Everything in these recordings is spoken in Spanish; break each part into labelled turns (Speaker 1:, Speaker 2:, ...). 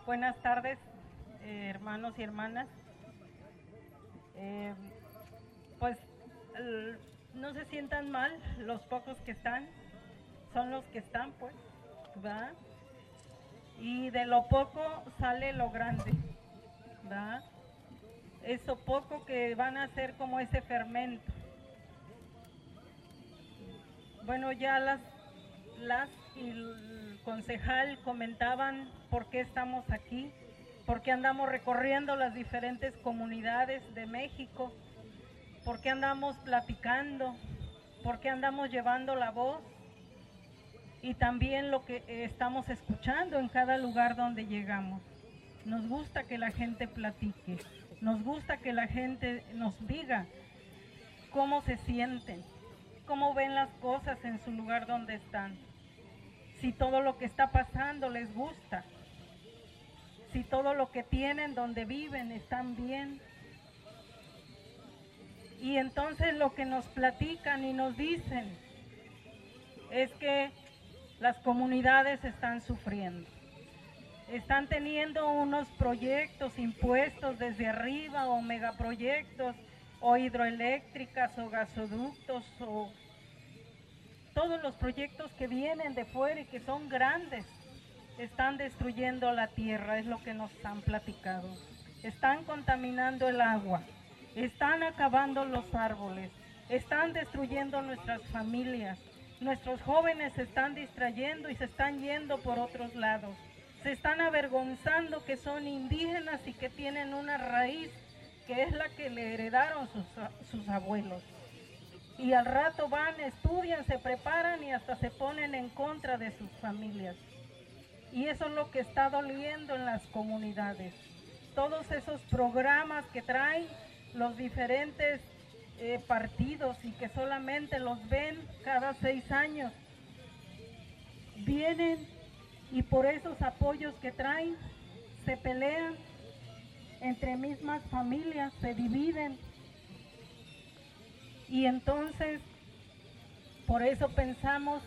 Speaker 1: Buenas tardes, hermanos y hermanas. Pues no se sientan mal, los pocos que están, son los que están, pues, ¿verdad? Y de lo poco sale lo grande, ¿verdad? Eso poco que van a ser como ese fermento. Bueno, ya las y el concejal comentaban por qué estamos aquí, por qué andamos recorriendo las diferentes comunidades de México, por qué andamos platicando, por qué andamos llevando la voz y también lo que estamos escuchando en cada lugar donde llegamos. Nos gusta que la gente platique, nos gusta que la gente nos diga cómo se sienten, cómo ven las cosas en su lugar donde están. Si todo lo que está pasando les gusta, si todo lo que tienen donde viven están bien. Y entonces lo que nos platican y nos dicen es que las comunidades están sufriendo. Están teniendo unos proyectos impuestos desde arriba o megaproyectos o hidroeléctricas o gasoductos o todos los proyectos que vienen de fuera y que son grandes, están destruyendo la tierra, es lo que nos han platicado. Están contaminando el agua, están acabando los árboles, están destruyendo nuestras familias. Nuestros jóvenes se están distrayendo y se están yendo por otros lados. Se están avergonzando que son indígenas y que tienen una raíz que es la que le heredaron sus abuelos. Y al rato van, estudian, se preparan y hasta se ponen en contra de sus familias. Y eso es lo que está doliendo en las comunidades. Todos esos programas que traen los diferentes partidos y que solamente los ven cada 6 años, vienen y por esos apoyos que traen se pelean entre mismas familias, se dividen. Y entonces, por eso pensamos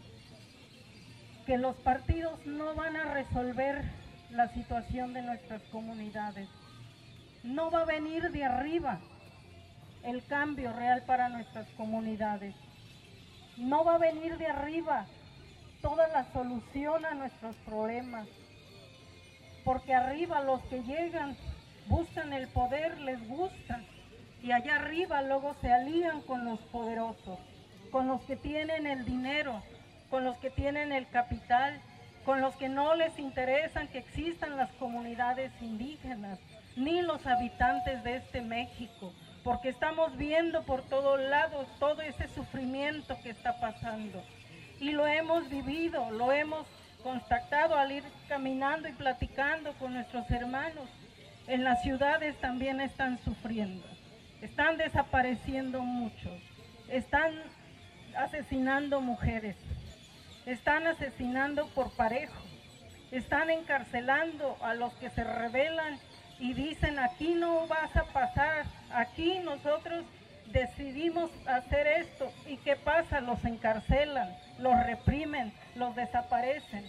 Speaker 1: que los partidos no van a resolver la situación de nuestras comunidades. No va a venir de arriba el cambio real para nuestras comunidades. No va a venir de arriba toda la solución a nuestros problemas. Porque arriba los que llegan buscan el poder, les gusta. Y allá arriba luego se alían con los poderosos, con los que tienen el dinero, con los que tienen el capital, con los que no les interesan que existan las comunidades indígenas, ni los habitantes de este México, porque estamos viendo por todos lados todo ese sufrimiento que está pasando. Y lo hemos vivido, lo hemos constatado al ir caminando y platicando con nuestros hermanos. En las ciudades también están sufriendo. Están desapareciendo muchos, están asesinando mujeres, están asesinando por parejo, están encarcelando a los que se rebelan y dicen aquí no vas a pasar, aquí nosotros decidimos hacer esto. ¿Y qué pasa? Los encarcelan, los reprimen, los desaparecen.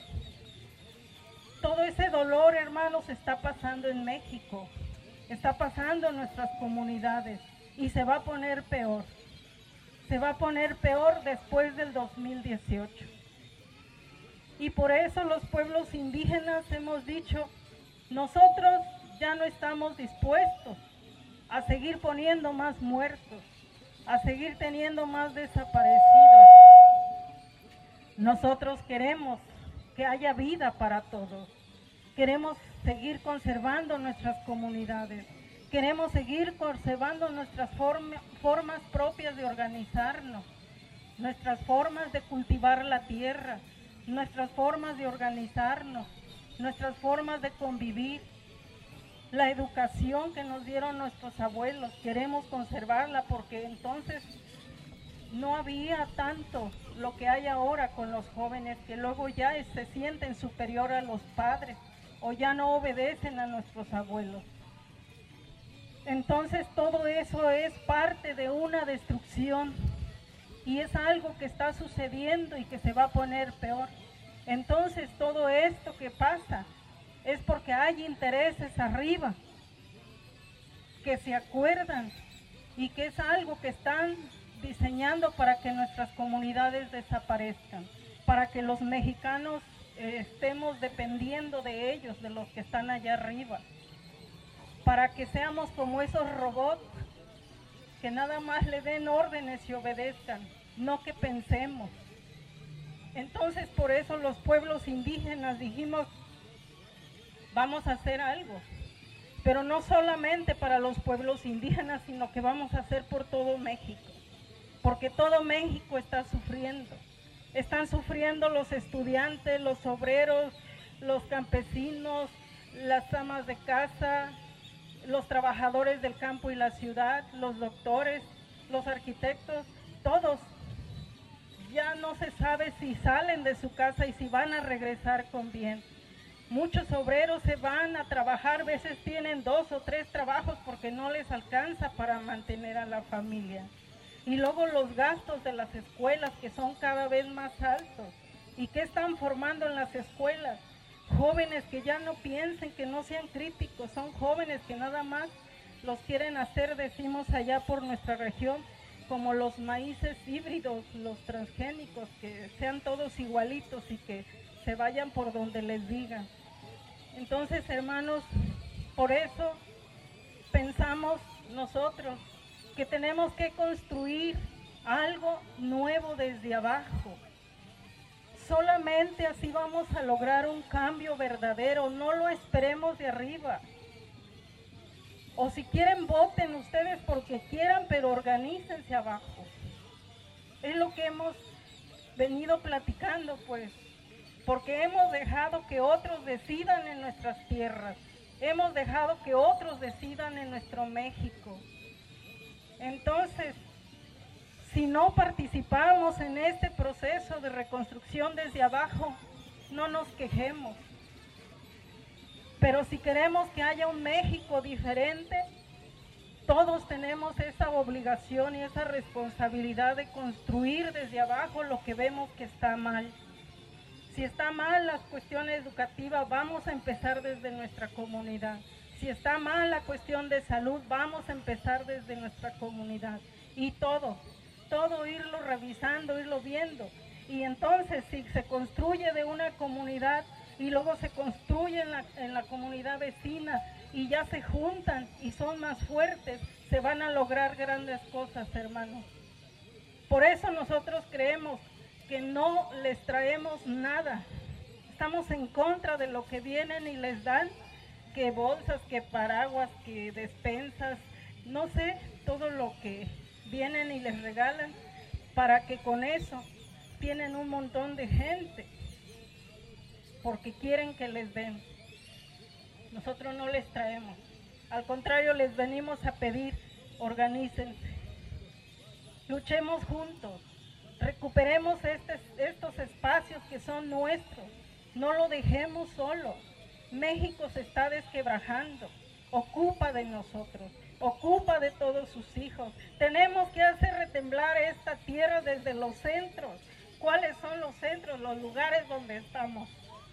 Speaker 1: Todo ese dolor, hermanos, está pasando en México. Está pasando en nuestras comunidades y se va a poner peor. Se va a poner peor después del 2018. Y por eso los pueblos indígenas hemos dicho, nosotros ya no estamos dispuestos a seguir poniendo más muertos, a seguir teniendo más desaparecidos. Nosotros queremos que haya vida para todos. Queremos seguir conservando nuestras comunidades, queremos seguir conservando nuestras formas propias de organizarnos, nuestras formas de cultivar la tierra, nuestras formas de organizarnos, nuestras formas de convivir, la educación que nos dieron nuestros abuelos, queremos conservarla porque entonces no había tanto lo que hay ahora con los jóvenes que luego ya se sienten superior a los padres o ya no obedecen a nuestros abuelos. Entonces todo eso es parte de una destrucción y es algo que está sucediendo y que se va a poner peor. Entonces todo esto que pasa es porque que hay intereses arriba que se acuerdan y que es algo que están diseñando para que nuestras comunidades desaparezcan, para que los mexicanos estemos dependiendo de ellos, de los que están allá arriba, para que seamos como esos robots que nada más le den órdenes y obedezcan, no que pensemos. Entonces por eso los pueblos indígenas dijimos, vamos a hacer algo, pero no solamente para los pueblos indígenas, sino que vamos a hacer por todo México, porque todo México está sufriendo. Están sufriendo los estudiantes, los obreros, los campesinos, las amas de casa, los trabajadores del campo y la ciudad, los doctores, los arquitectos, todos. Ya no se sabe si salen de su casa y si van a regresar con bien. Muchos obreros se van a trabajar, a veces tienen 2 o 3 trabajos porque no les alcanza para mantener a la familia. Y luego los gastos de las escuelas que son cada vez más altos. ¿Y qué están formando en las escuelas? Jóvenes que ya no piensen, que no sean críticos, son jóvenes que nada más los quieren hacer, decimos allá por nuestra región, como los maíces híbridos, los transgénicos, que sean todos igualitos y que se vayan por donde les digan. Entonces, hermanos, por eso pensamos nosotros que tenemos que construir algo nuevo desde abajo. Solamente así vamos a lograr un cambio verdadero, no lo esperemos de arriba. O si quieren, voten ustedes porque quieran, pero organícense abajo. Es lo que hemos venido platicando, pues, porque hemos dejado que otros decidan en nuestras tierras, hemos dejado que otros decidan en nuestro México. Entonces, si no participamos en este proceso de reconstrucción desde abajo, no nos quejemos. Pero si queremos que haya un México diferente, todos tenemos esa obligación y esa responsabilidad de construir desde abajo lo que vemos que está mal. Si está mal las cuestiones educativas, vamos a empezar desde nuestra comunidad. Si está mal la cuestión de salud, vamos a empezar desde nuestra comunidad. Y todo irlo revisando, irlo viendo. Y entonces si se construye de una comunidad y luego se construye en la comunidad vecina y ya se juntan y son más fuertes, se van a lograr grandes cosas, hermanos. Por eso nosotros creemos que no les traemos nada. Estamos en contra de lo que vienen y les dan, que bolsas, que paraguas, que despensas, no sé, todo lo que vienen y les regalan, para que con eso tienen un montón de gente, porque quieren que les den. Nosotros no les traemos, al contrario, les venimos a pedir, organícense, luchemos juntos, recuperemos estos espacios que son nuestros, no lo dejemos solo. México se está desquebrajando, ocupa de nosotros, ocupa de todos sus hijos. Tenemos que hacer retemblar esta tierra desde los centros. ¿Cuáles son los centros? Los lugares donde estamos,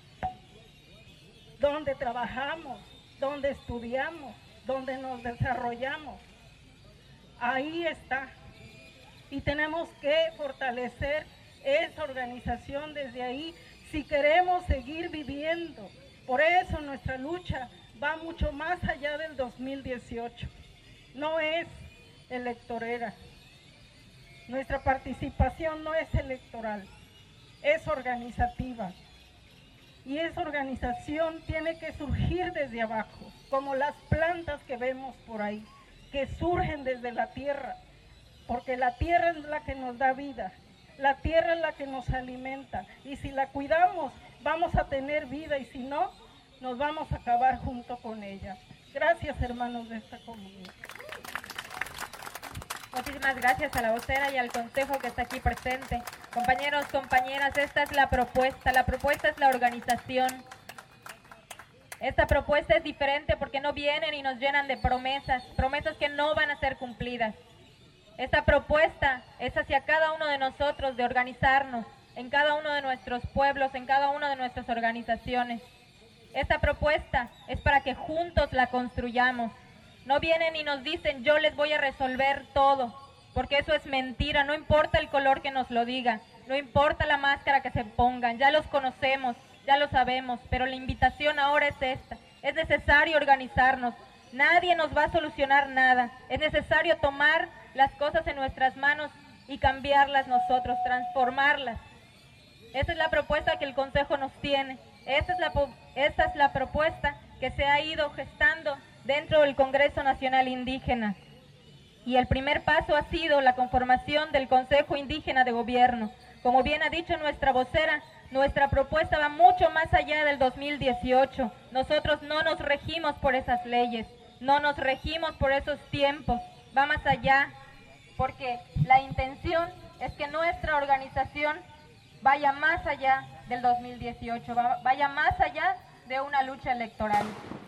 Speaker 1: donde trabajamos, donde estudiamos, donde nos desarrollamos. Ahí está. Y tenemos que fortalecer esa organización desde ahí si queremos seguir viviendo. Por eso nuestra lucha va mucho más allá del 2018. No es electorera. Nuestra participación no es electoral, es organizativa. Y esa organización tiene que surgir desde abajo, como las plantas que vemos por ahí, que surgen desde la tierra, porque la tierra es la que nos da vida, la tierra es la que nos alimenta, y si la cuidamos, vamos a tener vida, y si no, nos vamos a acabar junto con ella. Gracias, hermanos de esta comunidad.
Speaker 2: Muchísimas gracias a la vocera y al consejo que está aquí presente. Compañeros, compañeras, esta es la propuesta es la organización. Esta propuesta es diferente porque no vienen y nos llenan de promesas que no van a ser cumplidas. Esta propuesta es hacia cada uno de nosotros de organizarnos en cada uno de nuestros pueblos, en cada una de nuestras organizaciones. Esta propuesta es para que juntos la construyamos. No vienen y nos dicen, yo les voy a resolver todo, porque eso es mentira. No importa el color que nos lo diga, no importa la máscara que se pongan, ya los conocemos, ya lo sabemos, pero la invitación ahora es esta. Es necesario organizarnos, nadie nos va a solucionar nada. Es necesario tomar las cosas en nuestras manos y cambiarlas nosotros, transformarlas. Esa es la propuesta que el Consejo nos tiene. Esta es la propuesta que se ha ido gestando dentro del Congreso Nacional Indígena. Y el primer paso ha sido la conformación del Consejo Indígena de Gobierno. Como bien ha dicho nuestra vocera, nuestra propuesta va mucho más allá del 2018. Nosotros no nos regimos por esas leyes, no nos regimos por esos tiempos, va más allá, porque la intención es que nuestra organización vaya más allá del 2018, vaya más allá de una lucha electoral.